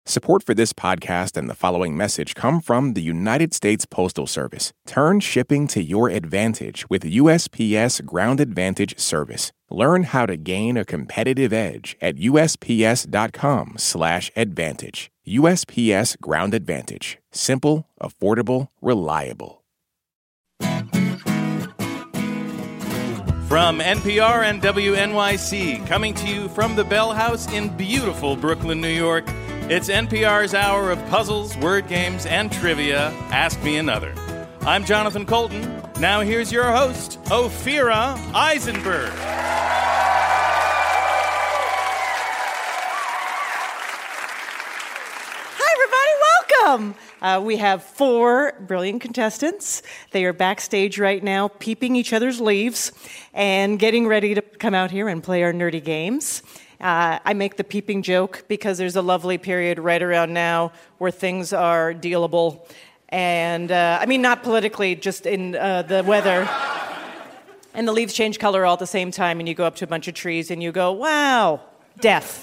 Support for this podcast and the following message come from the United States Postal Service. Turn shipping to your advantage with USPS Ground Advantage service. Learn how to gain a competitive edge at USPS.com/advantage. USPS Ground Advantage. Simple, affordable, reliable. From NPR and WNYC, coming to you from the Bell House in beautiful Brooklyn, New York, it's NPR's hour of puzzles, word games, and trivia. Ask Me Another. I'm Jonathan Colton. Now here's your host, Ophira Eisenberg. Welcome. We have 4 brilliant contestants. They are backstage right now, peeping each other's leaves and getting ready to come out here and play our nerdy games. I make the peeping joke because there's a lovely period right around now where things are dealable. And, I mean, not politically, just in the weather. And the leaves change color all at the same time, and you go up to a bunch of trees and you go, wow, death.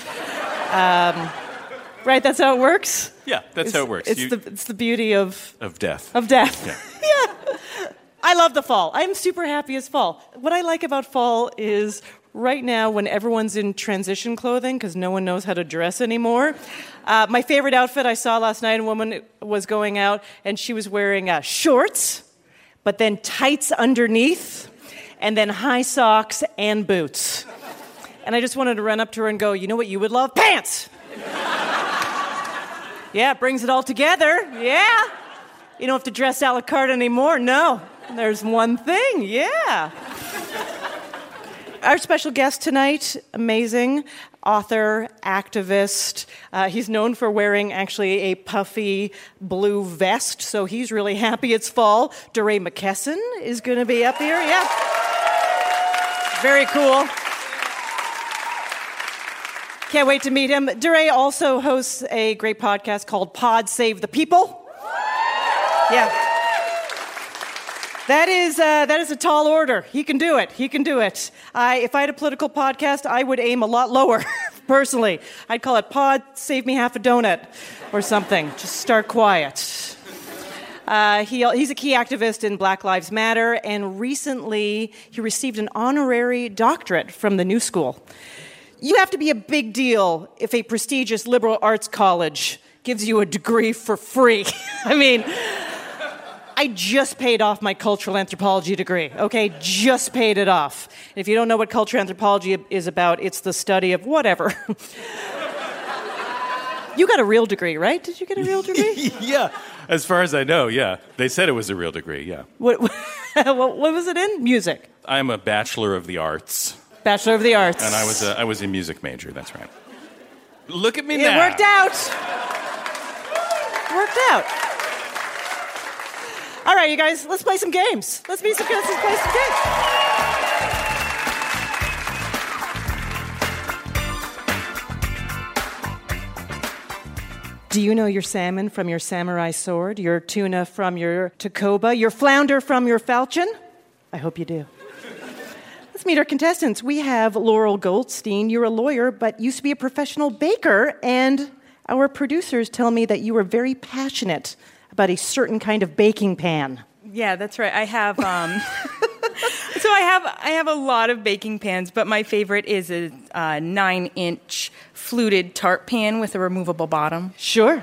Right, that's how it works? Yeah, that's how it works. It's the beauty of death. Of death. Yeah. Yeah. I love the fall. I'm super happy it's fall. What I like about fall is right now when everyone's in transition clothing because no one knows how to dress anymore. My favorite outfit I saw last night, a woman was going out and she was wearing shorts, but then tights underneath, and then high socks and boots. And I just wanted to run up to her and go, you know what you would love? Pants! Yeah, it brings it all together. Yeah. You don't have to dress a la carte anymore. No. There's one thing. Yeah. Our special guest tonight, amazing author, activist. He's known for wearing actually a puffy blue vest, so he's really happy it's fall. DeRay McKesson is going to be up here. Yeah. Very cool. Can't wait to meet him. DeRay also hosts a great podcast called Pod Save the People. Yeah. That is a tall order. He can do it. He can do it. If I had a political podcast, I would aim a lot lower, personally. I'd call it Pod Save Me Half a Donut or something. Just start quiet. He's a key activist in Black Lives Matter, and recently he received an honorary doctorate from the New School. You have to be a big deal if a prestigious liberal arts college gives you a degree for free. I mean, I just paid off my cultural anthropology degree, okay? Just paid it off. And if you don't know what cultural anthropology is about, it's the study of whatever. You got a real degree, right? Did you get a real degree? Yeah, as far as I know, yeah. They said it was a real degree, yeah. What was it in? Music. I'm a Bachelor of the Arts. Bachelor of the Arts. And I was a music major, that's right. Look at me now. It worked out. Worked out. All right, you guys, let's play some games. Let's play some games. Do you know your salmon from your samurai sword, your tuna from your Takoba, your flounder from your falchion? I hope you do. Let's meet our contestants. We have Laurel Goldstein. You're a lawyer, but used to be a professional baker, and our producers tell me that you are very passionate about a certain kind of baking pan. Yeah, that's right. I have so I have a lot of baking pans, but my favorite is a 9-inch fluted tart pan with a removable bottom. Sure.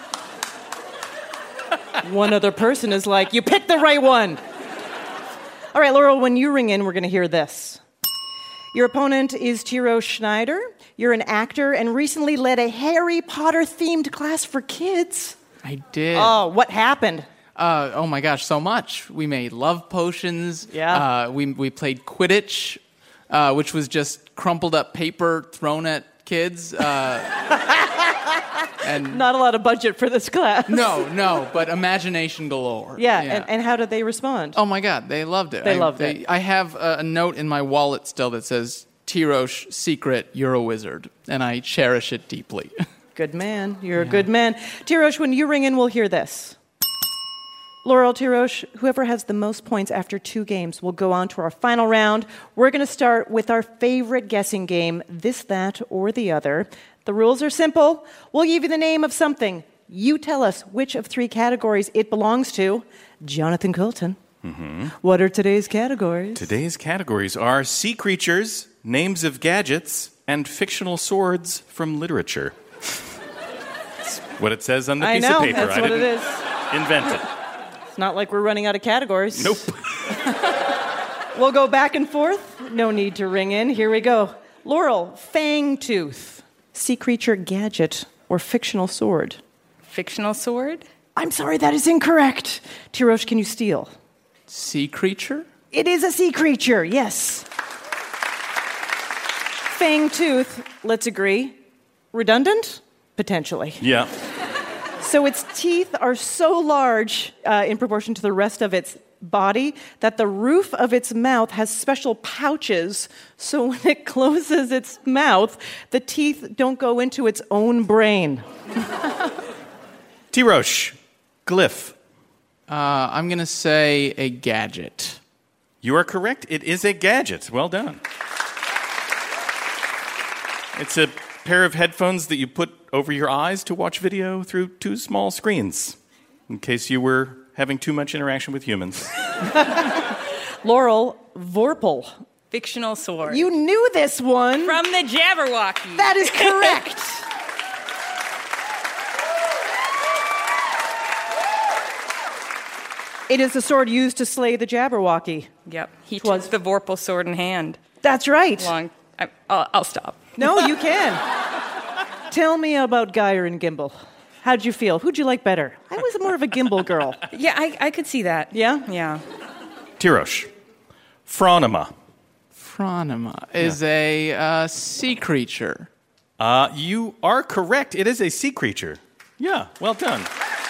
One other person is like, you picked the right one. All right, Laurel, when you ring in, we're going to hear this. Your opponent is Tiro Schneider. You're an actor and recently led a Harry Potter-themed class for kids. I did. Oh, what happened? Oh my gosh, so much. We made love potions. Yeah. We played Quidditch, which was just crumpled up paper thrown at kids. And not a lot of budget for this class. No, but imagination galore. Yeah. And how did they respond? Oh my God, they loved it. They loved it. I have a note in my wallet still that says, Tirosh, secret, you're a wizard. And I cherish it deeply. Good man. You're a good man. Tirosh, when you ring in, we'll hear this. Laurel, Tirosh, whoever has the most points after 2 games will go on to our final round. We're going to start with our favorite guessing game, This, That, or the Other. The rules are simple. We'll give you the name of something. You tell us which of 3 categories it belongs to. Jonathan Coulton. What are today's categories? Today's categories are sea creatures, names of gadgets, and fictional swords from literature. That's what it says on the piece of paper. That's what it is. Invent it. It's not like we're running out of categories. Nope. We'll go back and forth. No need to ring in. Here we go. Laurel, fangtooth. Sea creature, gadget, or fictional sword? Fictional sword? I'm sorry, that is incorrect. Tirosh, can you steal? Sea creature? It is a sea creature, yes. Fangtooth, let's agree. Redundant? Potentially. Yeah. So its teeth are so large in proportion to the rest of its body that the roof of its mouth has special pouches, so when it closes its mouth, the teeth don't go into its own brain. Tirosh, glyph. I'm going to say a gadget. You are correct. It is a gadget. Well done. It's a pair of headphones that you put over your eyes to watch video through 2 small screens, in case you were having too much interaction with humans. Laurel, vorpal. Fictional sword. You knew this one. From the Jabberwocky. That is correct. It is the sword used to slay the Jabberwocky. Yep. He took the Vorpal sword in hand. That's right. I'll stop. No, you can. Tell me about Geyer and Gimbal. How'd you feel? Who'd you like better? I was more of a Gimbal girl. Yeah, I could see that. Yeah? Yeah. Tirosh, phronema. Phronema is a sea creature. You are correct. It is a sea creature. Yeah, well done.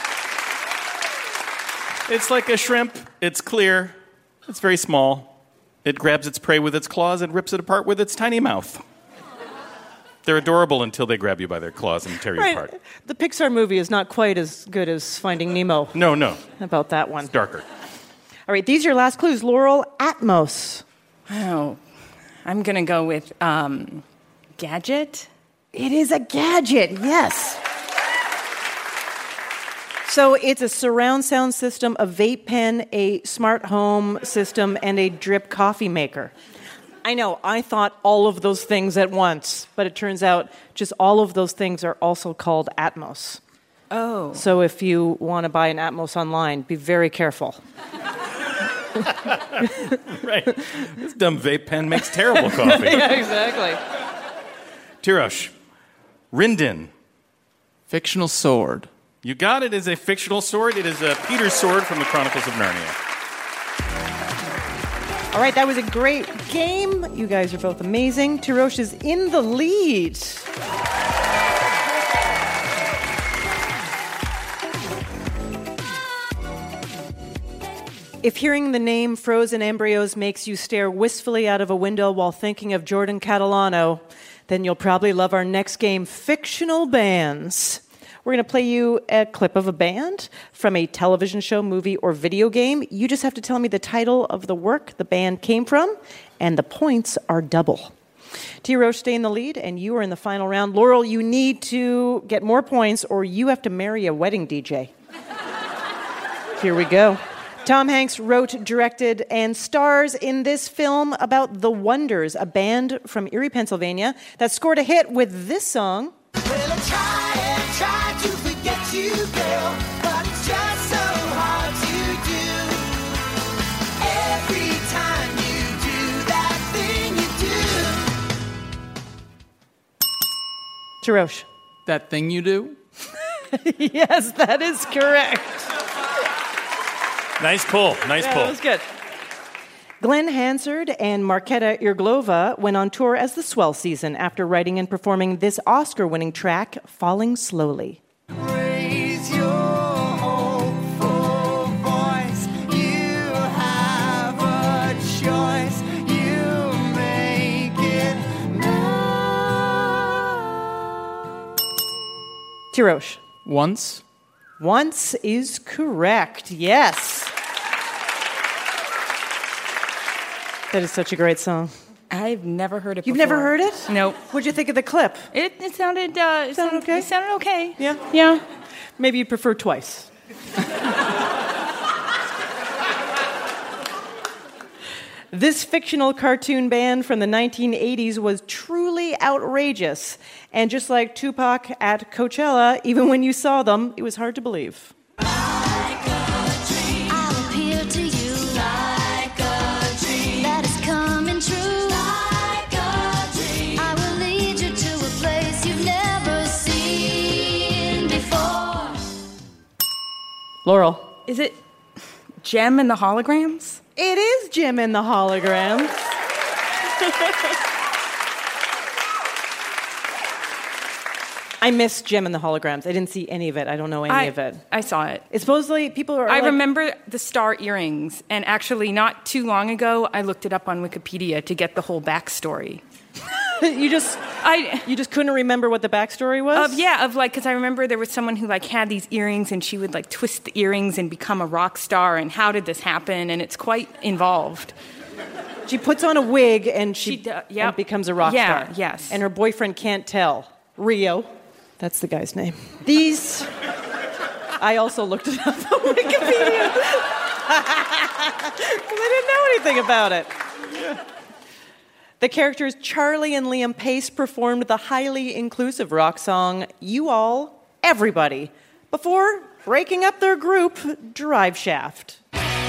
It's like a shrimp. It's clear. It's very small. It grabs its prey with its claws and rips it apart with its tiny mouth. They're adorable until they grab you by their claws and tear you apart. The Pixar movie is not quite as good as Finding Nemo. No. About that one. It's darker. All right, these are your last clues. Laurel, Atmos. Oh, I'm going to go with gadget. It is a gadget, yes. So it's a surround sound system, a vape pen, a smart home system, and a drip coffee maker. I know, I thought all of those things at once, but it turns out just all of those things are also called Atmos. Oh. So if you want to buy an Atmos online, be very careful. Right. This dumb vape pen makes terrible coffee. Yeah, exactly. Tirosh, Rindin. Fictional sword. You got it as a fictional sword. It is a Peter's sword from the Chronicles of Narnia. All right, that was a great game. You guys are both amazing. Tirosh is in the lead. If hearing the name Frozen Embryos makes you stare wistfully out of a window while thinking of Jordan Catalano, then you'll probably love our next game, Fictional Bands. We're going to play you a clip of a band from a television show, movie, or video game. You just have to tell me the title of the work the band came from, and the points are double. Tirosh, stay in the lead, and you are in the final round. Laurel, you need to get more points, or you have to marry a wedding DJ. Here we go. Tom Hanks wrote, directed, and stars in this film about the Wonders, a band from Erie, Pennsylvania, that scored a hit with this song. Well, I try to forget you, girl, but it's just so hard to do. Every time you do that thing you do. Tirosh. That thing you do? Yes, that is correct. Nice pull. Nice pull. That was good. Glenn Hansard and Marketa Irglova went on tour as the Swell Season after writing and performing this Oscar-winning track, Falling Slowly. Raise your hopeful voice. You have a choice. You make it now. Tirosh. Once. Once is correct, yes. That is such a great song. I've never heard it You've before. never heard it? Nope. What'd you think of the clip? It sounded okay? It sounded okay. Yeah? Yeah. Maybe you'd prefer twice. This fictional cartoon band from the 1980s was truly outrageous. And just like Tupac at Coachella, even when you saw them, it was hard to believe. I'll appeal to you like a dream that is coming true. Like a dream. I will lead you to a place you've never seen before. Laurel. Is it Gem and the Holograms? It is Jim and the Holograms. I missed Jim and the Holograms. I didn't see any of it. I don't know any of it. I saw it. It's supposedly people are. I remember the star earrings, and actually, not too long ago, I looked it up on Wikipedia to get the whole backstory. You just couldn't remember what the backstory was? Because I remember there was someone who like had these earrings, and she would like twist the earrings and become a rock star. And how did this happen? And it's quite involved. She puts on a wig and Yep. and becomes a rock star. Yes. And her boyfriend can't tell. Rio. That's the guy's name. These. I also looked it up on Wikipedia. I didn't know anything about it. The characters Charlie and Liam Pace performed the highly inclusive rock song You All, Everybody, before breaking up their group, Drive Shaft.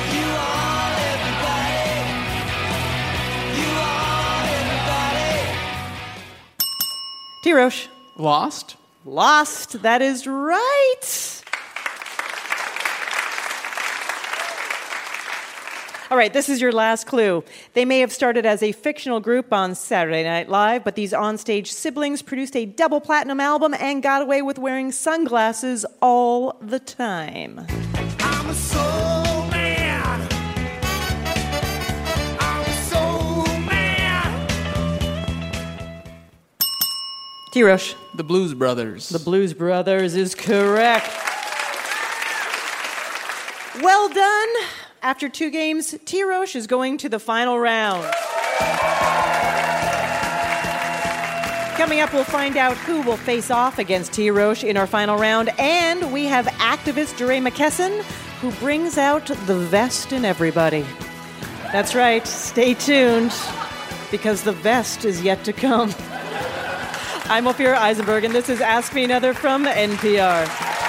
T-Roche. Lost? Lost, that is right. All right, this is your last clue. They may have started as a fictional group on Saturday Night Live, but these onstage siblings produced a double platinum album and got away with wearing sunglasses all the time. I'm a soul man. I'm a soul man. T-Roche. The Blues Brothers. The Blues Brothers is correct. Well done. After 2 games, T-Roche is going to the final round. Coming up, we'll find out who will face off against T-Roche in our final round. And we have activist DeRay McKesson, who brings out the vest in everybody. That's right. Stay tuned, because the vest is yet to come. I'm Ophira Eisenberg, and this is Ask Me Another from NPR.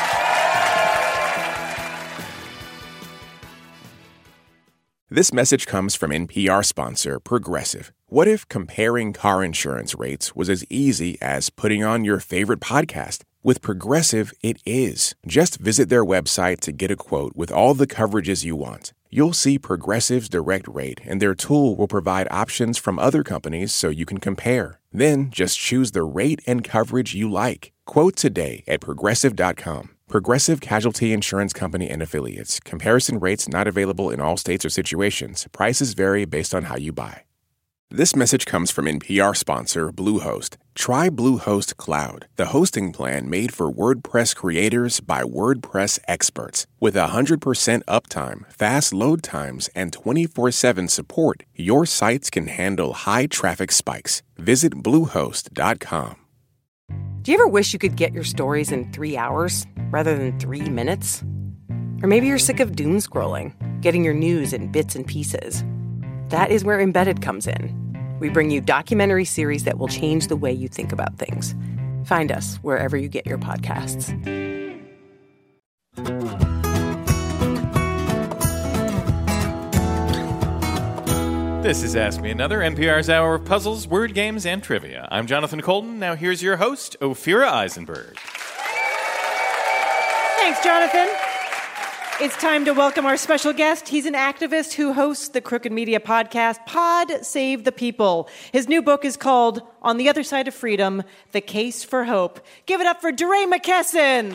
This message comes from NPR sponsor Progressive. What if comparing car insurance rates was as easy as putting on your favorite podcast? With Progressive, it is. Just visit their website to get a quote with all the coverages you want. You'll see Progressive's direct rate, and their tool will provide options from other companies so you can compare. Then just choose the rate and coverage you like. Quote today at Progressive.com. Progressive Casualty Insurance Company and Affiliates. Comparison rates not available in all states or situations. Prices vary based on how you buy. This message comes from NPR sponsor Bluehost. Try Bluehost Cloud, the hosting plan made for WordPress creators by WordPress experts. With 100% uptime, fast load times, and 24/7 support, your sites can handle high traffic spikes. Visit Bluehost.com. Do you ever wish you could get your stories in 3 hours rather than 3 minutes? Or maybe you're sick of doom scrolling, getting your news in bits and pieces. That is where Embedded comes in. We bring you documentary series that will change the way you think about things. Find us wherever you get your podcasts. This is Ask Me Another, NPR's hour of puzzles, word games, and trivia. I'm Jonathan Colton. Now here's your host, Ophira Eisenberg. Thanks, Jonathan. It's time to welcome our special guest. He's an activist who hosts the Crooked Media podcast, Pod Save the People. His new book is called On the Other Side of Freedom, The Case for Hope. Give it up for DeRay McKesson.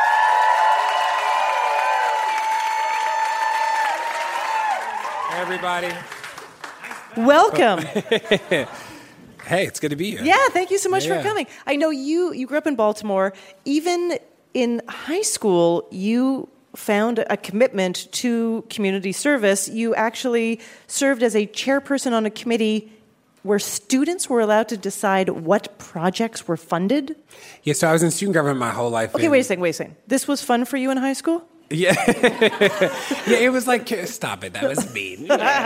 Hey, everybody. Welcome. Hey, it's good to be here. Yeah, thank you so much for Yeah. coming. I know you grew up in Baltimore. Even in high school, you found a commitment to community service. You actually served as a chairperson on a committee where students were allowed to decide what projects were funded? Yeah, so I was in student government my whole life. Okay, wait a second. This was fun for you in high school? Yeah. Yeah, it was like, stop it, that was mean.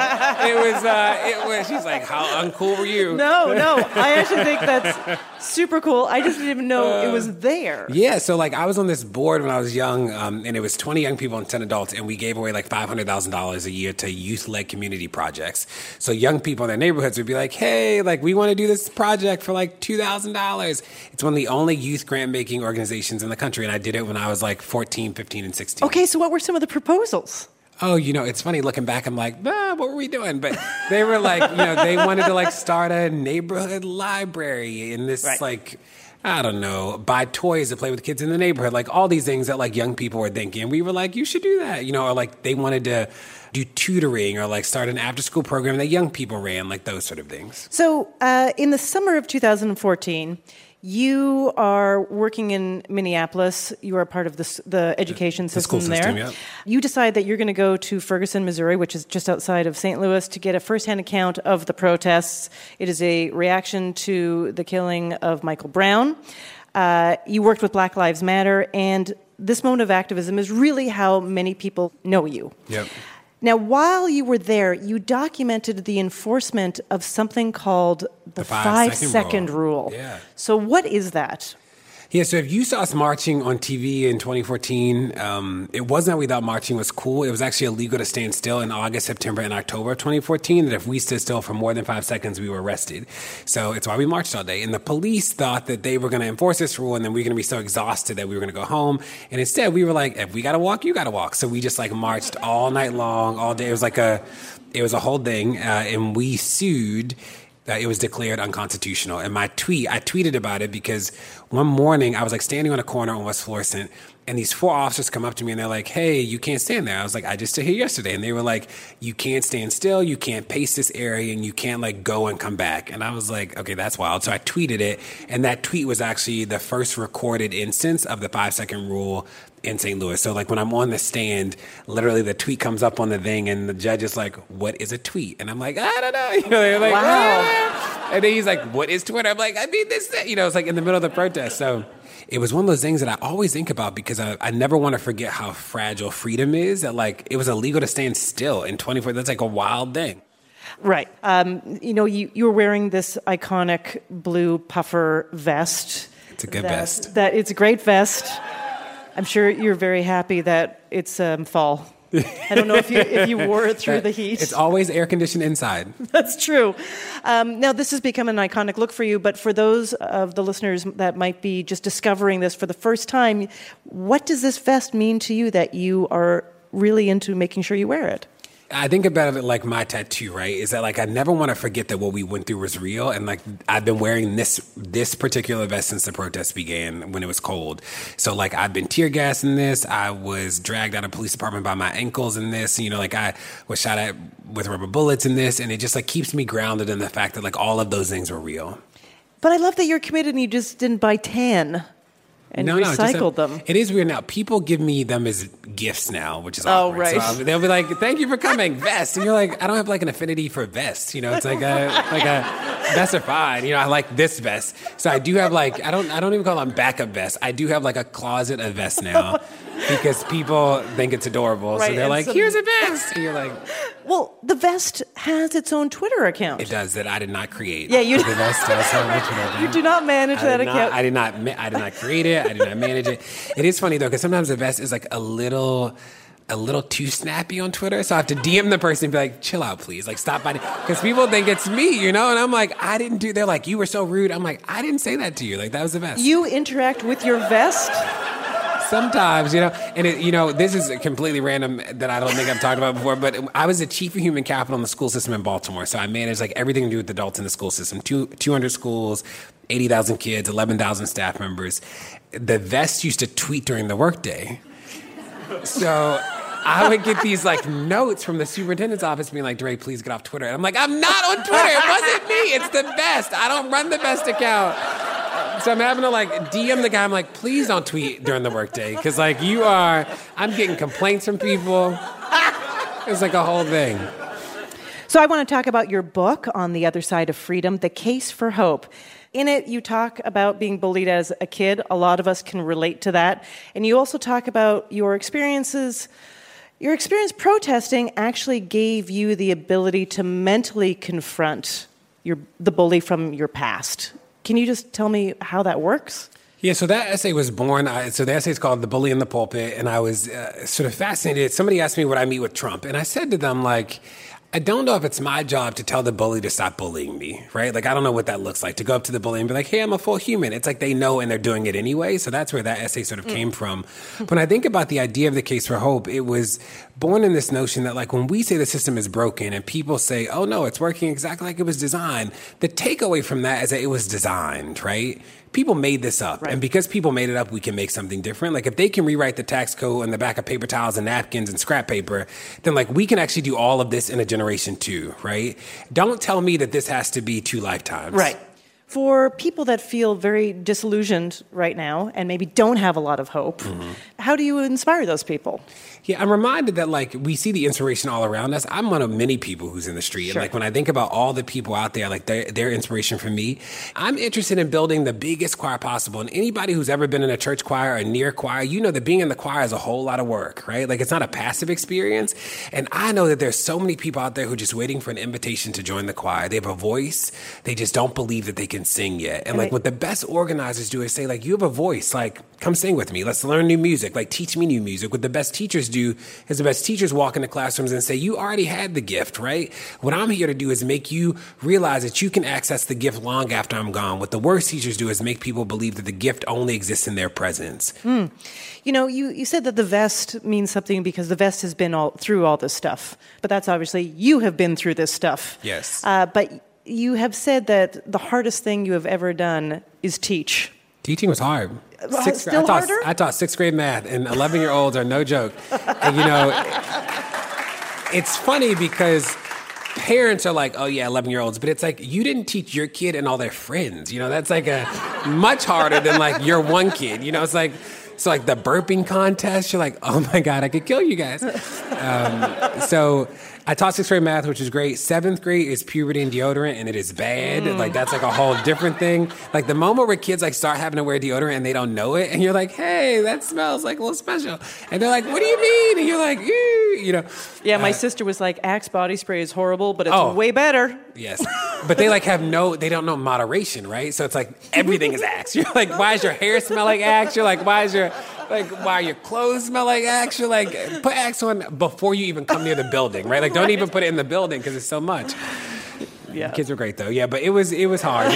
It was, she's like, how uncool were you? No, I actually think that's super cool. I just didn't even know it was there. Yeah, so like I was on this board when I was young, and it was 20 young people and 10 adults, and we gave away like $500,000 a year to youth-led community projects. So young people in their neighborhoods would be like, hey, like we want to do this project for like $2,000. It's one of the only youth grant-making organizations in the country, and I did it when I was like 14, 15, and 16. Okay, so what were some of the proposals? Oh, it's funny looking back. I'm like, what were we doing? But they were like, they wanted to like start a neighborhood library in this like, I don't know, buy toys to play with kids in the neighborhood. Like all these things that like young people were thinking. We were like, you should do that, or like they wanted to do tutoring or like start an after school program that young people ran, like those sort of things. So in the summer of 2014, you are working in Minneapolis. You are part of the education system there. School system, yeah. You decide that you're going to go to Ferguson, Missouri, which is just outside of St. Louis, to get a firsthand account of the protests. It is a reaction to the killing of Michael Brown. You worked with Black Lives Matter, and this moment of activism is really how many people know you. Yep. Now, while you were there, you documented the enforcement of something called the 5-second rule. Yeah. So what is that? Yeah, so if you saw us marching on TV in 2014, it wasn't that we thought marching was cool. It was actually illegal to stand still in August, September, and October of 2014. That if we stood still for more than 5 seconds, we were arrested. So it's why we marched all day. And the police thought that they were going to enforce this rule, and then we were going to be so exhausted that we were going to go home. And instead, we were like, if we got to walk, you got to walk. So we just like marched all night long, all day. It was a whole thing, and we sued. It was declared unconstitutional. And I tweeted about it because one morning I was like standing on a corner on West Florissant, and these 4 officers come up to me and they're like, hey, you can't stand there. I was like, I just stood here yesterday. And they were like, you can't stand still, you can't pace this area, and you can't like go and come back. And I was like, okay, that's wild. So I tweeted it, and that tweet was actually the first recorded instance of the 5-second rule in St. Louis. So like when I'm on the stand, literally the tweet comes up on the thing and the judge is like, what is a tweet? And I'm like, I don't know. They're like, wow. And then he's like, what is Twitter? I'm like, I mean, this, it's like in the middle of the protest. So it was one of those things that I always think about because I never want to forget how fragile freedom is, that like it was illegal to stand still in 24. That's like a wild thing. Right. You were wearing this iconic blue puffer vest. It's a good vest. It's a great vest. I'm sure you're very happy that it's fall. I don't know if you wore it through the heat. It's always air conditioned inside. That's true. Now, this has become an iconic look for you, but for those of the listeners that might be just discovering this for the first time, what does this vest mean to you that you are really into making sure you wear it? I think about it like my tattoo, right? Is that like I never want to forget that what we went through was real, and like I've been wearing this particular vest since the protest began when it was cold. So like I've been tear gassed in this. I was dragged out of the police department by my ankles in this. Like I was shot at with rubber bullets in this, and it just like keeps me grounded in the fact that like all of those things were real. But I love that you're committed and you just didn't buy tan. And recycled them. It is weird now. People give me them as gifts now, which is awkward. Right. So they'll be like, "Thank you for coming, vest." And you're like, "I don't have like an affinity for vests. It's like a vests are fine. I like this vest." So I do have like I don't even call them backup vests. I do have like a closet of vests now because people think it's adorable. Right. So they're like, "Here's a vest," and you're like, "Well, the vest has its own Twitter account." It does, that I did not create. Yeah, the vest does have a Twitter account. You do not manage that account. I did not create it. I did not manage it. It is funny though, because sometimes the vest is like a little too snappy on Twitter. So I have to DM the person and be like, chill out, please. Like, stop by. Because people think it's me, and I'm like, I didn't do. They're like, you were so rude. I'm like, I didn't say that to you. Like, that was the vest. You interact with your vest? Sometimes, and this is completely random that I don't think I've talked about before, but I was the chief of human capital in the school system in Baltimore. So I managed like everything to do with adults in the school system, 200 schools, 80,000 kids, 11,000 staff members. The vest used to tweet during the workday. So I would get these like notes from the superintendent's office being like, Dre, please get off Twitter. And I'm like, I'm not on Twitter. It wasn't me. It's the vest. I don't run the vest account. So I'm having to like DM the guy. I'm like, please don't tweet during the workday. Because like I'm getting complaints from people. It's like a whole thing. So I want to talk about your book, On the Other Side of Freedom, The Case for Hope. In it, you talk about being bullied as a kid. A lot of us can relate to that. And you also talk about your experiences. Your experience protesting actually gave you the ability to mentally confront the bully from your past. Can you just tell me how that works? Yeah, so that essay was born. So the essay is called The Bully in the Pulpit, and I was sort of fascinated. Somebody asked me would I meet with Trump, and I said to them, like, I don't know if it's my job to tell the bully to stop bullying me, right? Like, I don't know what that looks like, to go up to the bully and be like, hey, I'm a full human. It's like they know and they're doing it anyway. So that's where that essay sort of came from. When I think about the idea of the Case for Hope, it was born in this notion that, like, when we say the system is broken and people say, oh, no, it's working exactly like it was designed, the takeaway from that is that it was designed, right? People made this up. Right. And because people made it up, we can make something different. Like, if they can rewrite the tax code on the back of paper towels and napkins and scrap paper, then, like, we can actually do all of this in a generation too, right? Don't tell me that this has to be 2 lifetimes. Right. For people that feel very disillusioned right now and maybe don't have a lot of hope, how do you inspire those people? Yeah, I'm reminded that, like, we see the inspiration all around us. I'm one of many people who's in the street. Sure. And, like, when I think about all the people out there, like, they're inspiration for me. I'm interested in building the biggest choir possible. And anybody who's ever been in a church choir or near choir, you know that being in the choir is a whole lot of work, right? Like, it's not a passive experience. And I know that there's so many people out there who are just waiting for an invitation to join the choir. They have a voice. They just don't believe that they can sing yet. And, like, what the best organizers do is say, like, you have a voice. Like, come sing with me. Let's learn new music. Like, teach me new music. What the best teachers do is the best teachers walk into classrooms and say, you already had the gift, right? What I'm here to do is make you realize that you can access the gift long after I'm gone. What the worst teachers do is make people believe that the gift only exists in their presence. You know, you said that the vest means something because the vest has been through all this stuff. But that's obviously, you have been through this stuff. Yes. But you have said that the hardest thing you have ever done is teach. Teaching was hard. Still harder? I taught 6th grade math, and 11-year-olds are no joke. And, you know, it's funny because parents are like, oh, yeah, 11-year-olds. But it's like, you didn't teach your kid and all their friends. You know, that's like much harder than, like, your one kid. You know, it's like, so, like, the burping contest, you're like, oh, my God, I could kill you guys. So I taught 6th grade math, which is great. 7th grade is puberty and deodorant, and it is bad. Like, that's like a whole different thing. Like, the moment where kids, like, start having to wear deodorant and they don't know it, and you're like, hey, that smells like a little special. And they're like, what do you mean? And you're like, you know. Yeah, my sister was like, Axe body spray is horrible, but it's way better. Yes. But they, like, they don't know moderation, right? So it's like, everything is Axe. You're like, why does your hair smell like Axe? You're like, why your clothes smell like Axe? You're like, put Axe on before you even come near the building, right? Like, don't even put it in the building because it's so much. Yeah. Kids were great, though. Yeah, but it was hard.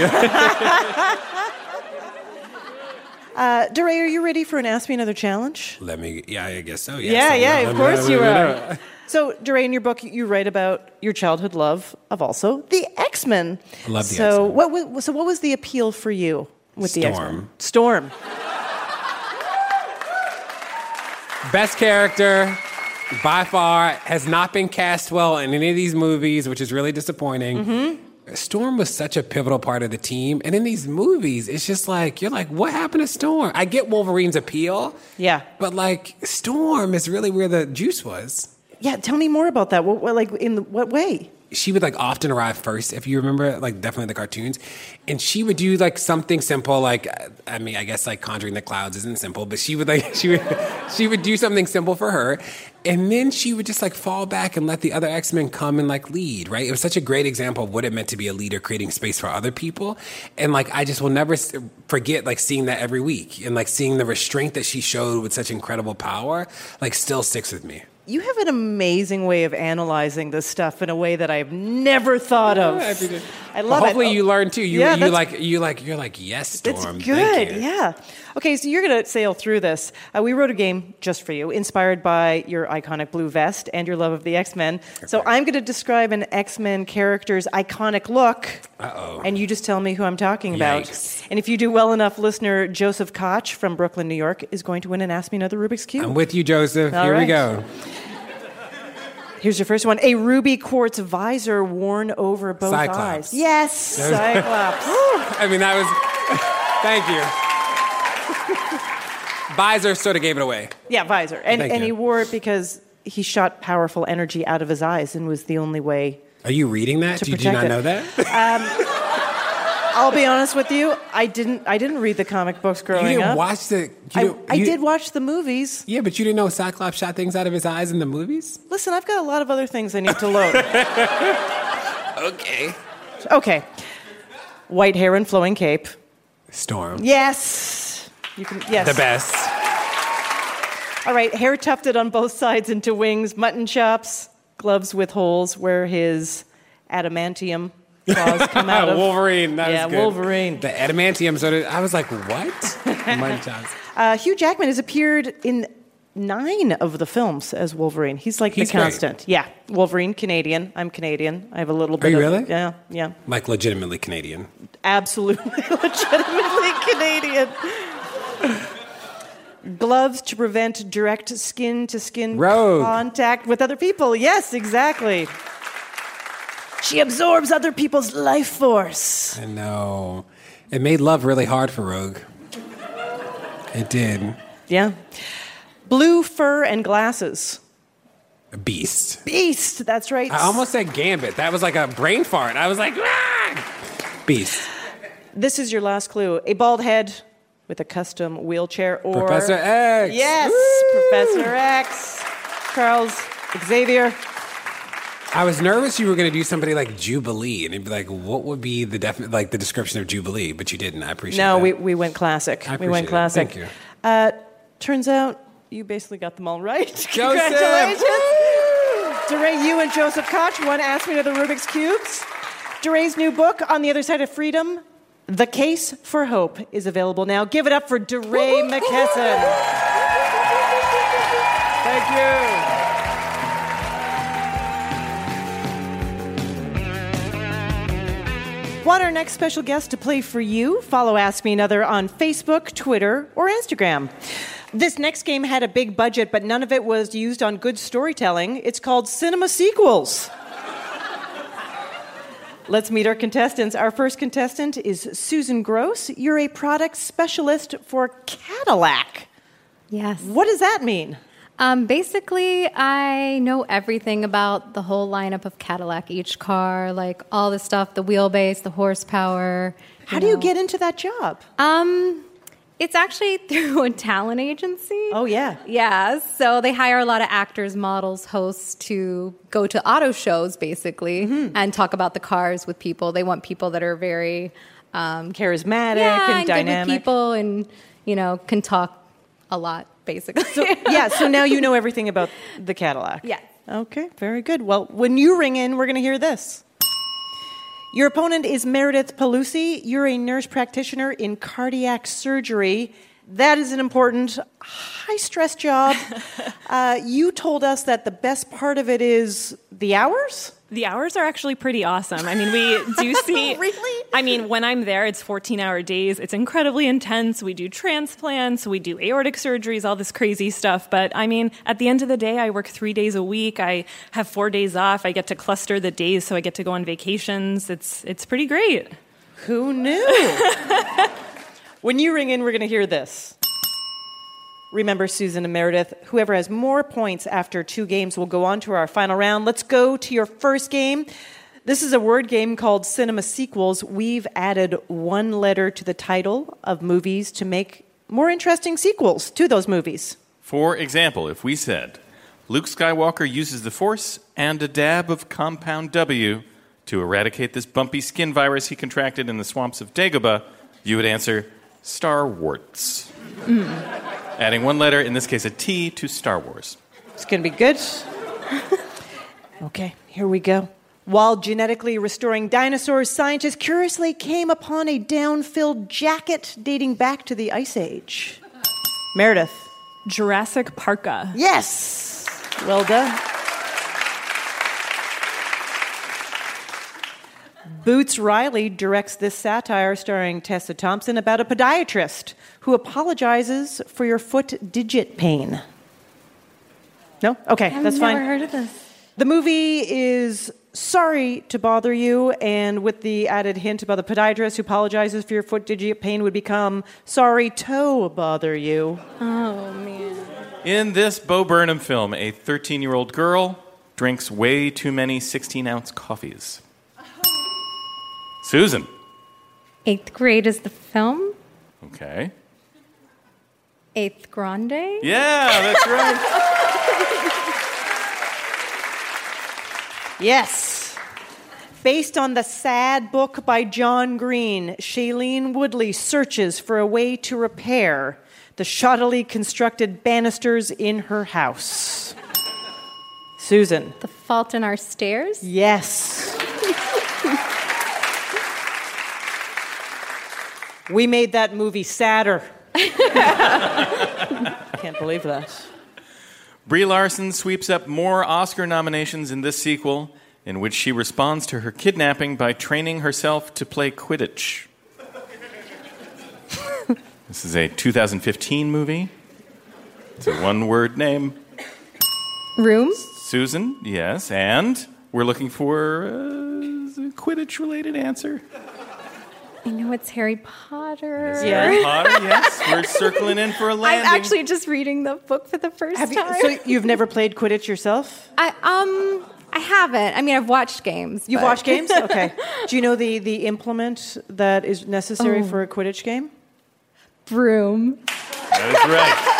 DeRay, are you ready for an Ask Me Another challenge? Yeah, I guess so. Yeah, of course you are. So, DeRay, in your book, you write about your childhood love of also the X-Men. I love the X-Men. What was the appeal for you with the X-Men? Storm. Best character, by far, has not been cast well in any of these movies, which is really disappointing. Storm was such a pivotal part of the team. And in these movies, it's just like, you're like, what happened to Storm? I get Wolverine's appeal. Yeah. But, like, Storm is really where the juice was. Yeah, tell me more about that. What way? She would, like, often arrive first, if you remember, like, definitely the cartoons. And she would do, like, something simple, like, I mean, I guess, like, conjuring the clouds isn't simple, but she would do something simple for her. And then she would just, like, fall back and let the other X-Men come and, like, lead, right? It was such a great example of what it meant to be a leader, creating space for other people. And, like, I just will never forget, like, seeing that every week. And, like, seeing the restraint that she showed with such incredible power, like, still sticks with me. You have an amazing way of analyzing this stuff in a way that I've never thought of. I love it. Hopefully you learn too. You're like, yes, Storm. It's good. Yeah. Okay, so you're going to sail through this. We wrote a game just for you, inspired by your iconic blue vest and your love of the X-Men. Okay. So I'm going to describe an X-Men character's iconic look. And you just tell me who I'm talking about. Yikes. And if you do well enough, listener Joseph Koch from Brooklyn, New York, is going to win and Ask Me Another Rubik's Cube. I'm with you, Joseph. Here we go. Here's your first one. A ruby quartz visor worn over both Cyclops. eyes. Yes, Cyclops. I mean, that was... Thank you. Visor sort of gave it away. Yeah, visor. And he wore it because he shot powerful energy out of his eyes and was the only way Are you reading that? To Did you not protect it. know that? I'll be honest with you. I didn't read the comic books growing You didn't up. watch the... I did watch the movies. Yeah, but you didn't know Cyclops shot things out of his eyes in the movies? Listen, I've got a lot of other things I need to load. Okay. Okay. White hair and flowing cape. Storm. Yes. You can. Yes. The best. All right. Hair tufted on both sides into wings. Mutton chops. Gloves with holes where his adamantium claws come out of. Wolverine. That was good. Wolverine. The adamantium. I was like, what? Mutton chops. Hugh Jackman has appeared in 9 of the films as Wolverine. He's like He's the great. constant. Yeah. Wolverine, Canadian. I'm Canadian. I have a little bit you of... really? Yeah. Yeah. Like legitimately Canadian. Absolutely, legitimately Canadian. Gloves to prevent direct skin-to-skin Rogue. contact with other people. Yes, exactly. She absorbs other people's life force. I know. It made love really hard for Rogue. It did. Yeah. Blue fur and glasses. A beast. Beast, that's right. I almost said Gambit. That was like a brain fart. I was like, ah! Beast. This is your last clue. A bald head with a custom wheelchair or... Professor X. Yes, Woo! Professor X. Charles Xavier. I was nervous you were going to do somebody like Jubilee, and it'd be like, what would be the the description of Jubilee? But you didn't. I appreciate No, that. we went classic. I We went appreciate it. classic. Thank you. Turns out you basically got them all right. Congratulations. DeRay, you and Joseph Koch won Ask Me Another Rubik's Cubes. DeRay's new book, On the Other Side of Freedom, The Case for Hope, is available now. Give it up for DeRay McKesson. Thank you. Want our next special guest to play for you? Follow Ask Me Another on Facebook, Twitter, or Instagram. This next game had a big budget, but none of it was used on good storytelling. It's called Cinema Sequels. Let's meet our contestants. Our first contestant is Susan Gross. You're a product specialist for Cadillac. Yes. What does that mean? Basically, I know everything about the whole lineup of Cadillac, each car, like all the stuff, the wheelbase, the horsepower. How do you get into that job? It's actually through a talent agency. Oh, yeah. Yeah, so they hire a lot of actors, models, hosts to go to auto shows, basically, and talk about the cars with people. They want people that are very... charismatic yeah, and good with dynamic. people and, can talk a lot, basically. So now you know everything about the Cadillac. Yes. Okay, very good. Well, when you ring in, we're going to hear this. Your opponent is Meredith Pelusi. You're a nurse practitioner in cardiac surgery. That is an important, high-stress job. You told us that the best part of it is the hours? The hours are actually pretty awesome. I mean, we do see... Really? I mean, when I'm there, it's 14-hour days. It's incredibly intense. We do transplants. We do aortic surgeries, all this crazy stuff. But, I mean, at the end of the day, I work 3 days a week. I have 4 days off. I get to cluster the days, so I get to go on vacations. It's pretty great. Who knew? When you ring in, we're going to hear this. Remember, Susan and Meredith, whoever has more points after 2 games will go on to our final round. Let's go to your first game. This is a word game called Cinema Sequels. We've added 1 letter to the title of movies to make more interesting sequels to those movies. For example, if we said, Luke Skywalker uses the Force and a dab of Compound W to eradicate this bumpy skin virus he contracted in the swamps of Dagobah, you would answer, Star Warts. Adding 1 letter, in this case a T, to Star Wars. It's going to be good. Okay, here we go. While genetically restoring dinosaurs, scientists curiously came upon a down-filled jacket dating back to the Ice Age. Meredith. Jurassic Parka. Yes! Well done. Boots Riley directs this satire starring Tessa Thompson about a podiatrist who apologizes for your foot digit pain. No? Okay, that's fine. I've never heard of this. The movie is Sorry to Bother You, and with the added hint about the podiatrist who apologizes for your foot digit pain would become Sorry to Bother You. Oh, man. In this Bo Burnham film, a 13-year-old girl drinks way too many 16-ounce coffees? Susan. 8th Grade is the film. Okay. 8th Grande. Yeah, that's right. Yes. Based on the sad book by John Green, Shailene Woodley searches for a way to repair the shoddily constructed banisters in her house. Susan. The Fault in Our Stairs. Yes. We made that movie sadder. Can't believe that. Brie Larson sweeps up more Oscar nominations in this sequel, in which she responds to her kidnapping by training herself to play Quidditch. This is a 2015 movie. It's a one-word name. Room. Susan, yes, and we're looking for a Quidditch-related answer. I know it's Harry Potter. Harry Potter, yes. We're circling in for a landing. I'm actually just reading the book for the first time. So you've never played Quidditch yourself? I haven't. I mean, I've watched games. You've watched games? Okay. Do you know the implement that is necessary for a Quidditch game? Broom. That is right.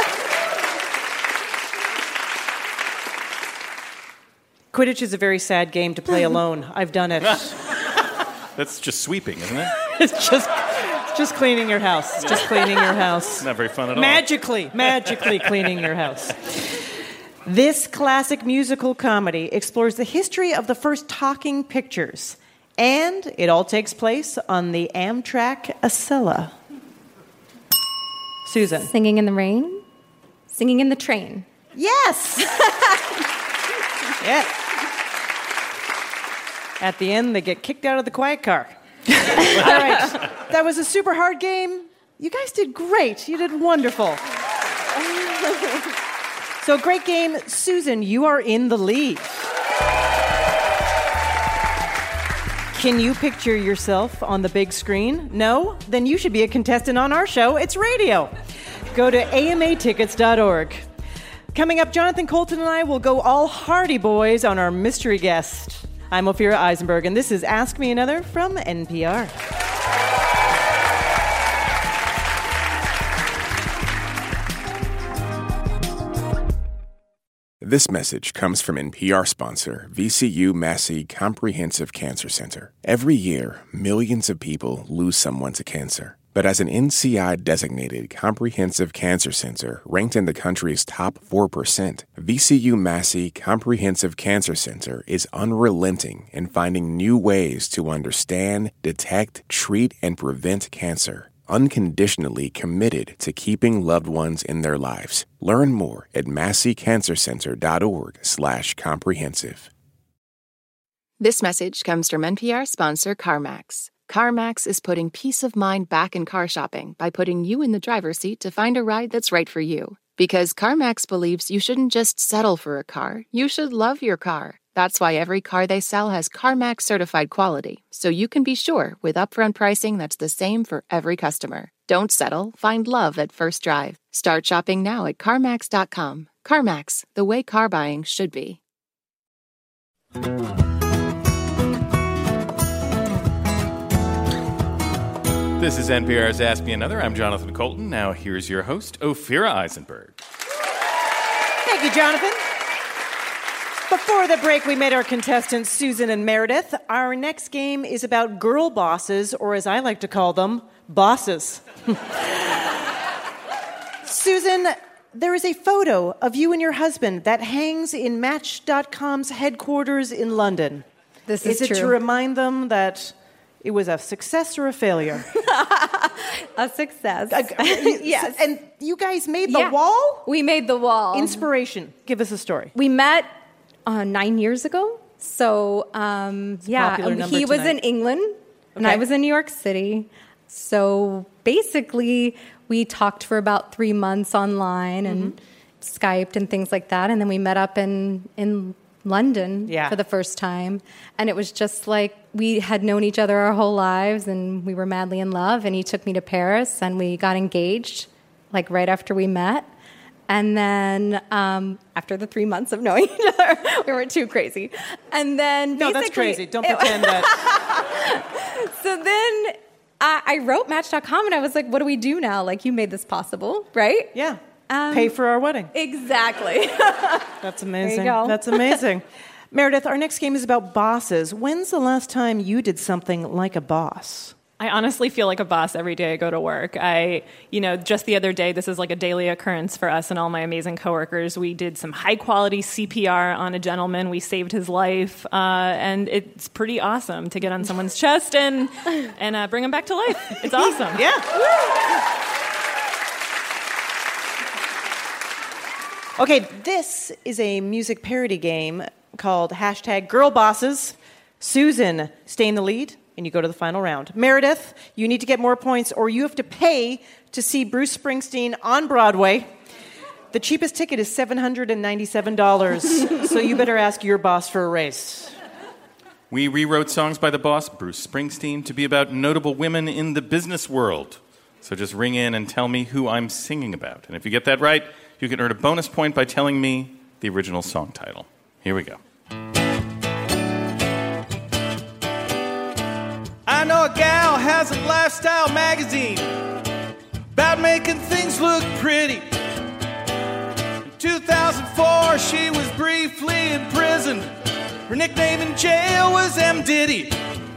Quidditch is a very sad game to play alone. I've done it. That's just sweeping, isn't it? It's just cleaning your house. It's just cleaning your house. Not very fun at all. Magically cleaning your house. This classic musical comedy explores the history of the first talking pictures, and it all takes place on the Amtrak Acela. Susan. Singing in the Rain. Singing in the Train. Yes! Yes. At the end, they get kicked out of the quiet car. All right. That was a super hard game. You guys did great. You did wonderful. So, great game. Susan, you are in the lead. Can you picture yourself on the big screen? No? Then you should be a contestant on our show. It's radio. Go to amatickets.org. Coming up, Jonathan Colton and I will go all Hardy Boys on our mystery guest. I'm Ophira Eisenberg, and this is Ask Me Another from NPR. This message comes from NPR sponsor VCU Massey Comprehensive Cancer Center. Every year, millions of people lose someone to cancer. But as an NCI-designated comprehensive cancer center ranked in the country's top 4%, VCU Massey Comprehensive Cancer Center is unrelenting in finding new ways to understand, detect, treat, and prevent cancer. Unconditionally committed to keeping loved ones in their lives. Learn more at masseycancercenter.org/comprehensive. This message comes from NPR sponsor CarMax. CarMax is putting peace of mind back in car shopping by putting you in the driver's seat to find a ride that's right for you. Because CarMax believes you shouldn't just settle for a car, you should love your car. That's why every car they sell has CarMax certified quality, so you can be sure with upfront pricing that's the same for every customer. Don't settle, find love at first drive. Start shopping now at CarMax.com. CarMax, the way car buying should be. This is NPR's Ask Me Another. I'm Jonathan Colton. Now here's your host, Ophira Eisenberg. Thank you, Jonathan. Before the break, we met our contestants, Susan and Meredith. Our next game is about girl bosses, or as I like to call them, bosses. Susan, there is a photo of you and your husband that hangs in Match.com's headquarters in London. This is it true. to remind them that it was a success or a failure? A success. Yes. And you guys made the wall? We made the wall. Inspiration. Give us a story. We met 9 years ago. So, popular number he was tonight. in England, and Okay. I was in New York City. So basically, we talked for about 3 months online and Skyped and things like that. And then we met up in London for the first time. And it was just like we had known each other our whole lives, and we were madly in love. And he took me to Paris, and we got engaged like right after we met. And then after after the 3 months of knowing each other. We weren't too crazy. And then No, that's crazy. Don't pretend that. So then I wrote Match.com and I was like, what do we do now? Like, you made this possible, right? Yeah. Pay for our wedding. Exactly. That's amazing. There you go. That's amazing. Meredith, our next game is about bosses. When's the last time you did something like a boss? I honestly feel like a boss every day I go to work. Just the other day, this is like a daily occurrence for us and all my amazing coworkers. We did some high quality CPR on a gentleman. We saved his life. And it's pretty awesome to get on someone's chest and bring him back to life. It's awesome. Yeah. Okay, this is a music parody game called #GirlBosses. Susan, stay in the lead, and you go to the final round. Meredith, you need to get more points, or you have to pay to see Bruce Springsteen on Broadway. The cheapest ticket is $797, so you better ask your boss for a raise. We rewrote songs by the boss, Bruce Springsteen, to be about notable women in the business world. So just ring in and tell me who I'm singing about. And if you get that right, you can earn a bonus point by telling me the original song title. Here we go. I know a gal has a lifestyle magazine about making things look pretty. In 2004, she was briefly imprisoned. Her nickname in jail was M. Diddy.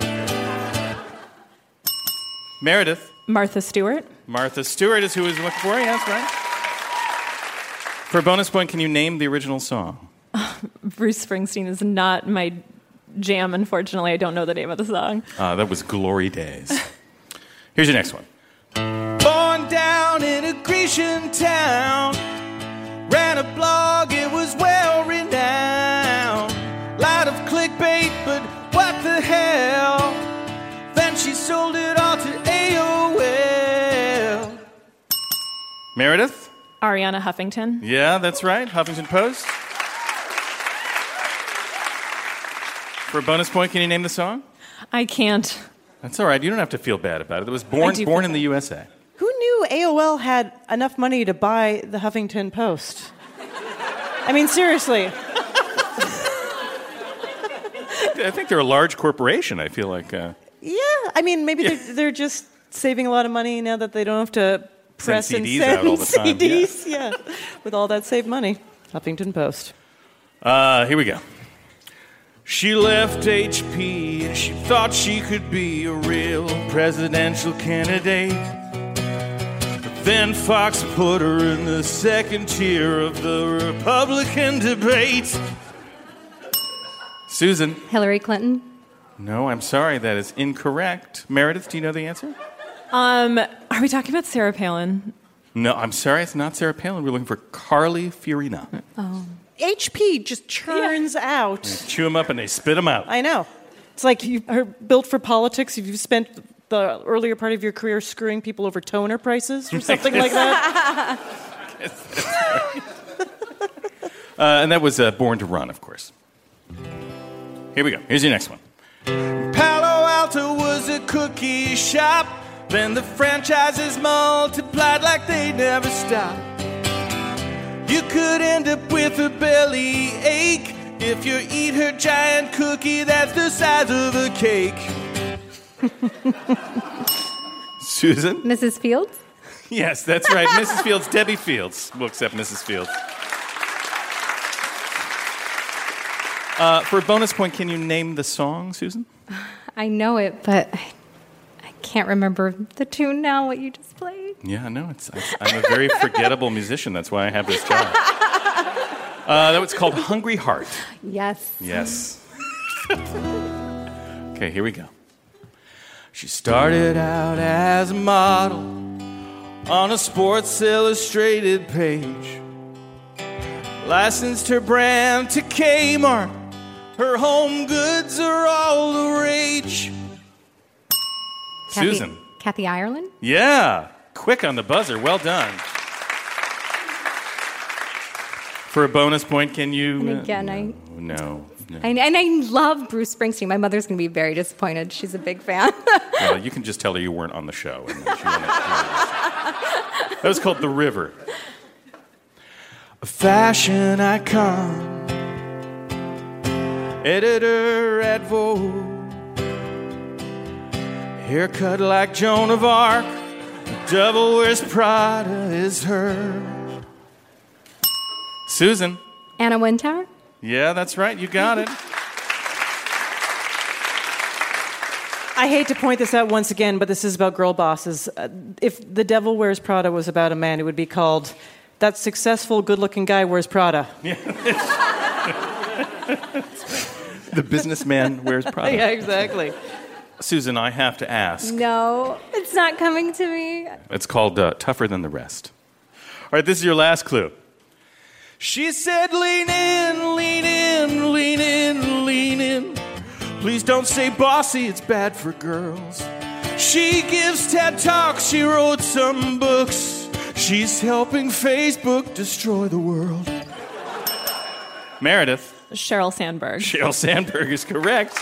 Meredith. Martha Stewart. Martha Stewart is who is looking for. Yes, right. For a bonus point, can you name the original song? Bruce Springsteen is not my jam, unfortunately. I don't know the name of the song. That was Glory Days. Here's your next one. Born down in a Grecian town, ran a blog, it was well renowned. Lot of clickbait, but what the hell? Then she sold it all to AOL. Meredith? Ariana Huffington. Yeah, that's right. Huffington Post. For a bonus point, can you name the song? I can't. That's all right. You don't have to feel bad about it. It was born in the USA. Who knew AOL had enough money to buy the Huffington Post? I mean, seriously. I think they're a large corporation. I feel like. Yeah, I mean, maybe they're just saving a lot of money now that they don't have to press send CDs and send out all the time. CDs. Yeah, with all that saved money. Huffington Post. Here we go. She left HP and she thought she could be a real presidential candidate. But then Fox put her in the second tier of the Republican debate. Susan. Hillary Clinton. No, I'm sorry. That is incorrect. Meredith, do you know the answer? Are we talking about Sarah Palin? No, I'm sorry. It's not Sarah Palin. We're looking for Carly Fiorina. Oh. HP just churns out. They chew them up and they spit them out. I know. It's like you are built for politics. If you've spent the earlier part of your career screwing people over toner prices or something like that. And that was Born to Run, of course. Here we go. Here's your next one. Palo Alto was a cookie shop. Then the franchises multiplied like they never stopped. You could end up with a belly ache if you eat her giant cookie that's the size of a cake. Susan? Mrs. Fields? Yes, that's right. Mrs. Fields, Debbie Fields. We'll accept Mrs. Fields. For a bonus point, can you name the song, Susan? I know it, but I can't remember the tune now, what you just played. Yeah, no, I'm a very forgettable musician. That's why I have this job. That was called Hungry Heart. Yes. Yes. Okay, here we go. She started out as a model on a Sports Illustrated page. Licensed her brand to Kmart. Her home goods are all the rage. Susan. Kathy Ireland? Yeah. Quick on the buzzer. Well done. For a bonus point, can you... And again, No. And I love Bruce Springsteen. My mother's going to be very disappointed. She's a big fan. Well, you can just tell her you weren't on the show. And that was called The River. a fashion icon, editor at Vogue, haircut like Joan of Arc, the devil wears Prada is her. Susan. Anna Wintour? Yeah, that's right. You got it. I hate to point this out once again, but this is about girl bosses. If The Devil Wears Prada was about a man, it would be called That Successful, Good-Looking Guy Wears Prada. The businessman wears Prada. Yeah, exactly. Susan, I have to ask. No, it's not coming to me. It's called Tougher Than the Rest. All right, this is your last clue. She said, lean in, lean in, lean in, lean in. Please don't say bossy, it's bad for girls. She gives TED Talks, she wrote some books. She's helping Facebook destroy the world. Meredith. Sheryl Sandberg. Sheryl Sandberg is correct.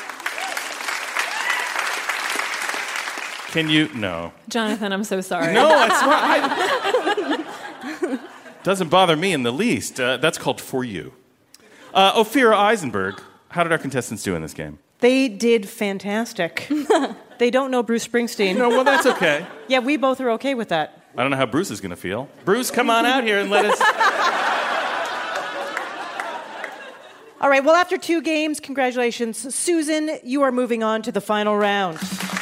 Can you? No. Jonathan, I'm so sorry. No, that's right. Doesn't bother me in the least. That's called For You. Ophira Eisenberg, how did our contestants do in this game? They did fantastic. They don't know Bruce Springsteen. No, well, that's okay. Yeah, we both are okay with that. I don't know how Bruce is going to feel. Bruce, come on out here and let us... All right, well, after 2 games, congratulations. Susan, you are moving on to the final round.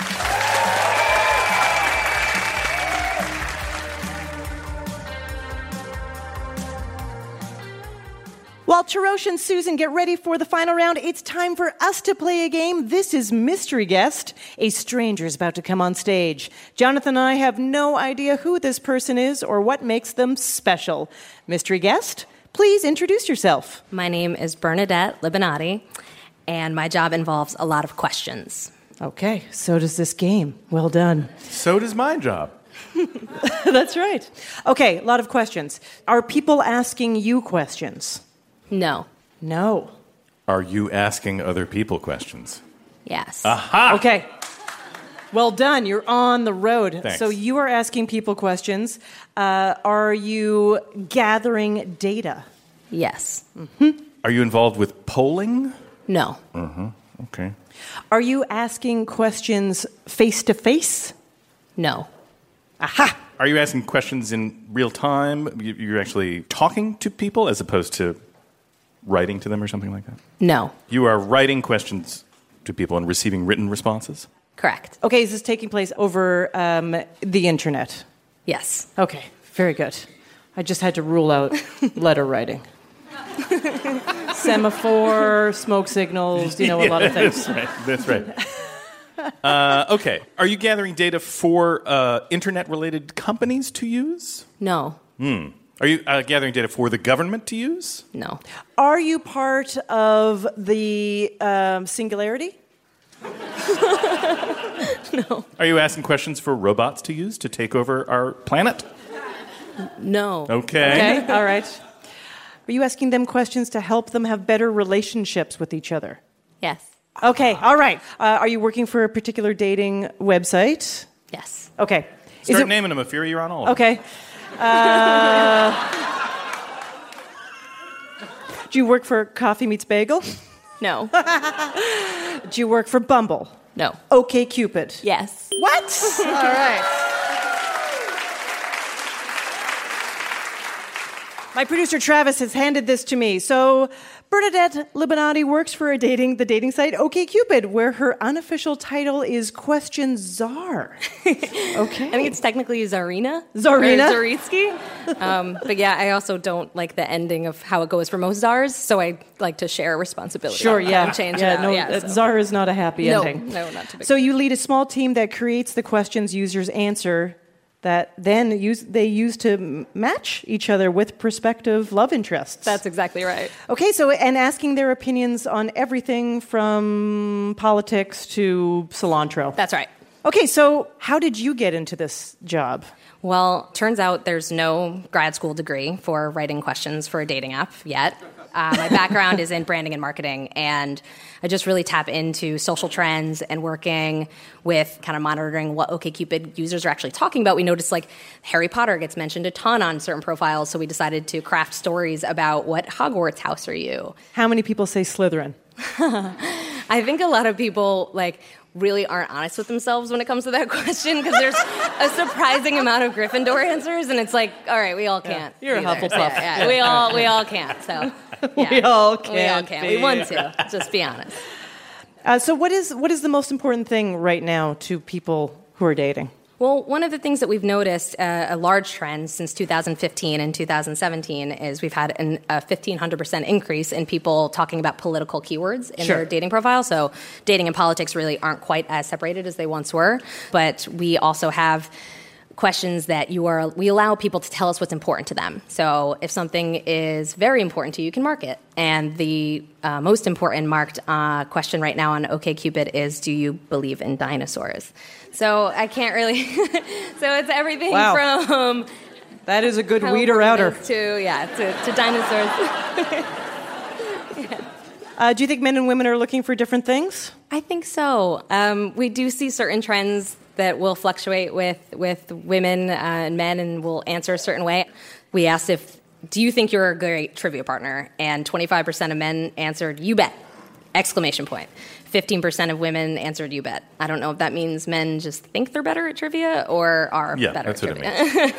While Charosh and Susan get ready for the final round, it's time for us to play a game. This is Mystery Guest. A stranger is about to come on stage. Jonathan and I have no idea who this person is or what makes them special. Mystery Guest, please introduce yourself. My name is Bernadette Libinati, and my job involves a lot of questions. Okay, so does this game. Well done. So does my job. That's right. Okay, a lot of questions. Are people asking you questions? No. No. Are you asking other people questions? Yes. Aha! Okay. Well done. You're on the road. Thanks. So you are asking people questions. Are you gathering data? Yes. Mm-hmm. Are you involved with polling? No. Okay. Are you asking questions face-to-face? No. Aha! Are you asking questions in real time? You're actually talking to people as opposed to writing to them or something like that? No. You are writing questions to people and receiving written responses? Correct. Okay, is this taking place over the internet? Yes. Okay, very good. I just had to rule out letter writing. Semaphore, smoke signals, a lot of things. That's right. Okay. Are you gathering data for internet-related companies to use? No. Are you gathering data for the government to use? No. Are you part of the singularity? No. Are you asking questions for robots to use to take over our planet? No. Okay. Okay, all right. Are you asking them questions to help them have better relationships with each other? Yes. Okay, all right. Are you working for a particular dating website? Yes. Okay. Start naming them, Ophira. You're on all of them. Okay. Do you work for Coffee Meets Bagel? No. Do you work for Bumble? No. Okay, Cupid? Yes. What? All right. My producer Travis has handed this to me. So Bernadette Libinati works for the dating site OkCupid, where her unofficial title is Question Czar. Okay. I think it's technically Czarina. Czarina? Or Zaritsky. But yeah, I also don't like the ending of how it goes for most czars, so I like to share responsibility. Sure, yeah. Change it out. No, Yeah, so. Czar is not a happy ending. No, not typically. So you lead a small team that creates the questions users answer that then they use to match each other with prospective love interests. That's exactly right. Okay, so and asking their opinions on everything from politics to cilantro. That's right. Okay, so how did you get into this job? Well, turns out there's no grad school degree for writing questions for a dating app yet. My background is in branding and marketing, and I just really tap into social trends and working with kind of monitoring what OkCupid users are actually talking about. We noticed like Harry Potter gets mentioned a ton on certain profiles, so we decided to craft stories about what Hogwarts house are you. How many people say Slytherin? I think a lot of people really aren't honest with themselves when it comes to that question because there's a surprising amount of Gryffindor answers, and it's like, all right, we all can't. You're a either. Hufflepuff. Yeah, we all can't. So yeah. We all can't. We want to. Just be honest. So what is the most important thing right now to people who are dating? Well, one of the things that we've noticed, a large trend since 2015 and 2017, is we've had a 1,500% increase in people talking about political keywords in their dating profile. So dating and politics really aren't quite as separated as they once were. But we also have questions that we allow people to tell us what's important to them. So if something is very important to you, you can mark it. And the most important marked question right now on OkCupid is, do you believe in dinosaurs? So I can't really... so it's everything from... That is a good weeder outer. To dinosaurs. Do you think men and women are looking for different things? I think so. We do see certain trends that will fluctuate with women and men, and will answer a certain way. We asked do you think you're a great trivia partner? And 25% of men answered, you bet! ! 15% of women answered, you bet. I don't know if that means men just think they're better at trivia or are better at trivia.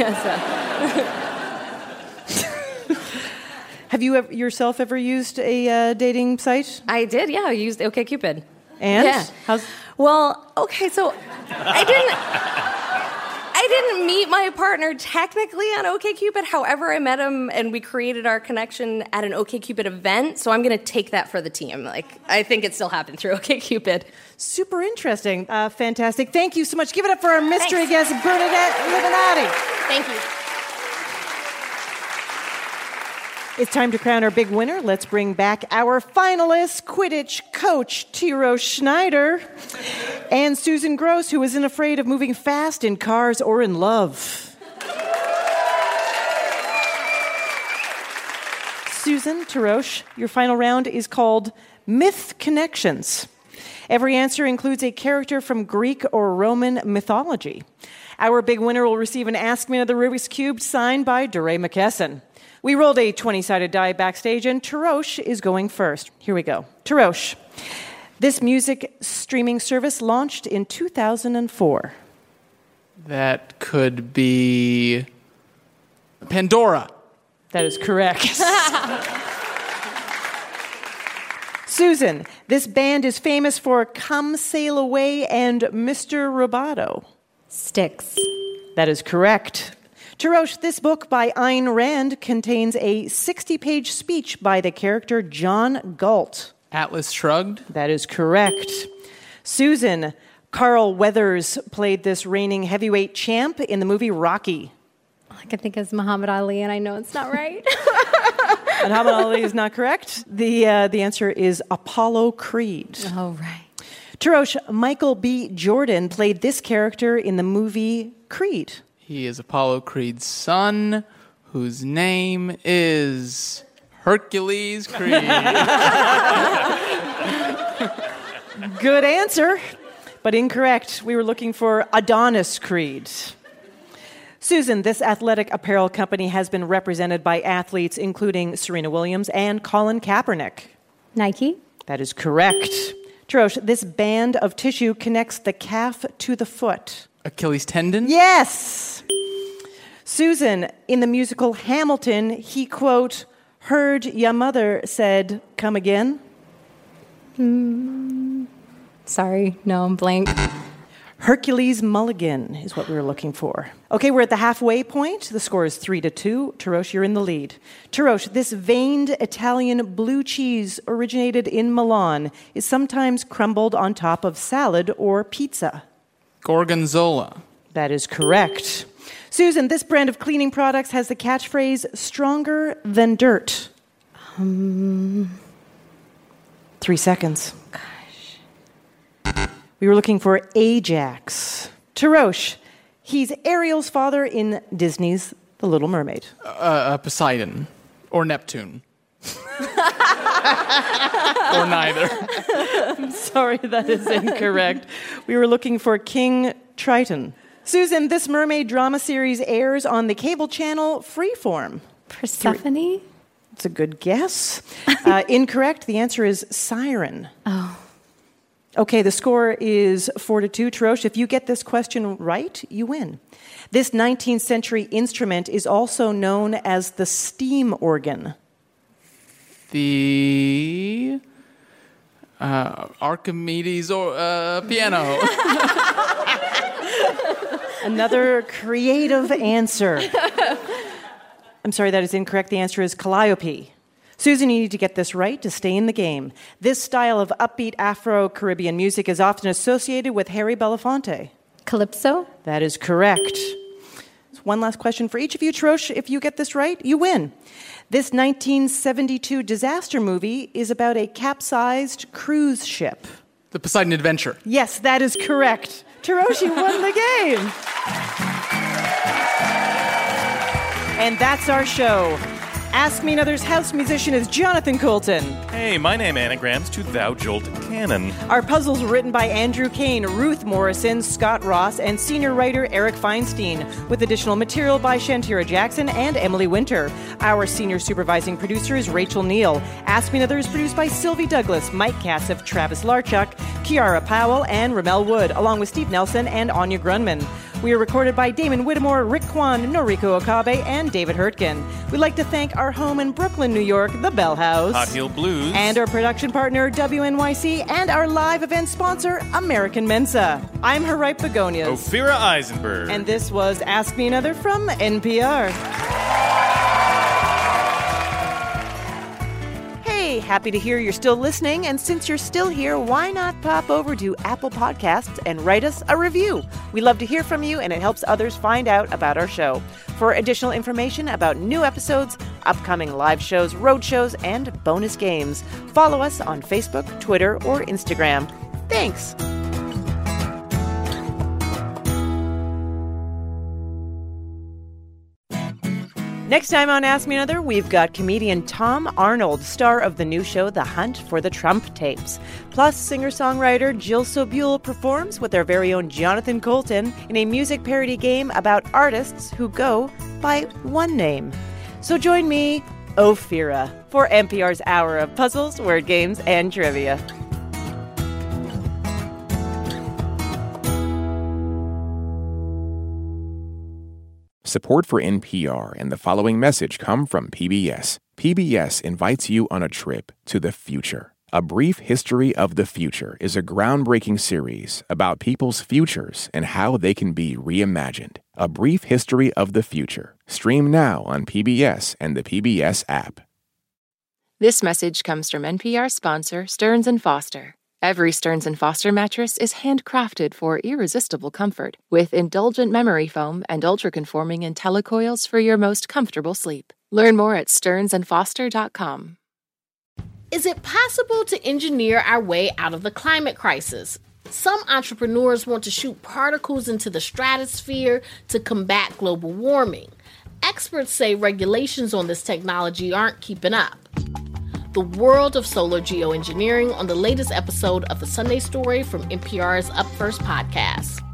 Have you yourself ever used a dating site? I did, yeah. I used OkCupid. And? Yeah. Well, okay, so I didn't meet my partner technically on OkCupid. However, I met him and we created our connection at an OkCupid event. So I'm going to take that for the team. I think it still happened through OkCupid. Super interesting. Fantastic. Thank you so much. Give it up for our mystery guest, Bernadette Limonati. Thank you. It's time to crown our big winner. Let's bring back our finalists, Quidditch coach Tiro Schneider and Susan Gross, who isn't afraid of moving fast in cars or in love. Susan, Tirosh, your final round is called Myth Connections. Every answer includes a character from Greek or Roman mythology. Our big winner will receive an Ask Me Another Rubik's Cube signed by DeRay McKesson. We rolled a 20-sided die backstage, and Tirosh is going first. Here we go. Tirosh, this music streaming service launched in 2004. That could be Pandora. That is correct. Susan, this band is famous for Come Sail Away and Mr. Roboto. Styx. That is correct. Tirosh, this book by Ayn Rand contains a 60-page speech by the character John Galt. Atlas Shrugged. That is correct. Susan, Carl Weathers played this reigning heavyweight champ in the movie Rocky. All I can think is Muhammad Ali, and I know it's not right. Muhammad Ali is not correct. The answer is Apollo Creed. Oh, right. Tirosh, Michael B. Jordan played this character in the movie Creed. He is Apollo Creed's son, whose name is Hercules Creed. Good answer, but incorrect. We were looking for Adonis Creed. Susan, this athletic apparel company has been represented by athletes including Serena Williams and Colin Kaepernick. Nike. That is correct. Tirosh, this band of tissue connects the calf to the foot. Achilles tendon? Yes! Susan, in the musical Hamilton, he, quote, heard ya mother said, come again. Sorry, no, I'm blank. Hercules Mulligan is what we were looking for. Okay, we're at the halfway point. The score is 3-2. Tirosh, you're in the lead. Tirosh, this veined Italian blue cheese originated in Milan is sometimes crumbled on top of salad or pizza. Gorgonzola. That is correct. Susan, this brand of cleaning products has the catchphrase, stronger than dirt. 3 seconds. We were looking for Ajax. Tirosh, he's Ariel's father in Disney's The Little Mermaid. Poseidon. Or Neptune. Or neither. I'm sorry, that is incorrect. We were looking for King Triton. Susan, this mermaid drama series airs on the cable channel Freeform. Persephone? It's a good guess. Incorrect. The answer is Siren. Oh. Okay, the score is 4-2. Tirosh, if you get this question right, you win. This 19th century instrument is also known as the steam organ. The Archimedes or piano. Another creative answer. I'm sorry, that is incorrect. The answer is calliope. Susan, you need to get this right to stay in the game. This style of upbeat Afro-Caribbean music is often associated with Harry Belafonte. Calypso? That is correct. One last question for each of you. Tirosh, if you get this right, you win. This 1972 disaster movie is about a capsized cruise ship. The Poseidon Adventure. Yes, that is correct. Tirosh, you won the game. And that's our show. Ask Me Another's house musician is Jonathan Coulton. Hey, my name anagrams to Thou Jolt Cannon. Our puzzles were written by Andrew Kane, Ruth Morrison, Scott Ross, and senior writer Eric Feinstein, with additional material by Shantira Jackson and Emily Winter. Our senior supervising producer is Rachel Neal. Ask Me Another is produced by Sylvie Douglas, Mike Kassif, Travis Larchuk, Kiara Powell, and Ramel Wood, along with Steve Nelson and Anya Grunman. We are recorded by Damon Whittemore, Rick Kwan, Noriko Okabe, and David Hurtgen. We'd like to thank our home in Brooklyn, New York, the Bell House. Hot Heel Blues. And our production partner, WNYC, and our live event sponsor, American Mensa. I'm Haripe Begonias. Ophira Eisenberg. And this was Ask Me Another from NPR. Hey, happy to hear you're still listening, and since you're still here, why not pop over to Apple Podcasts and write us a review? We love to hear from you, and it helps others find out about our show. For additional information about new episodes, upcoming live shows, road shows, and bonus games, follow us on Facebook, Twitter, or Instagram. Thanks. Next time on Ask Me Another, we've got comedian Tom Arnold, star of the new show The Hunt for the Trump Tapes. Plus, singer-songwriter Jill Sobule performs with our very own Jonathan Coulton in a music parody game about artists who go by one name. So join me, Ophira, for NPR's hour of puzzles, word games, and trivia. Support for NPR and the following message come from PBS. PBS invites you on a trip to the future. A Brief History of the Future is a groundbreaking series about people's futures and how they can be reimagined. A Brief History of the Future. Stream now on PBS and the PBS app. This message comes from NPR sponsor Stearns & Foster. Every Stearns & Foster mattress is handcrafted for irresistible comfort, with indulgent memory foam and ultra-conforming IntelliCoils for your most comfortable sleep. Learn more at stearnsandfoster.com. Is it possible to engineer our way out of the climate crisis? Some entrepreneurs want to shoot particles into the stratosphere to combat global warming. Experts say regulations on this technology aren't keeping up. The world of solar geoengineering on the latest episode of The Sunday Story from NPR's Up First podcast.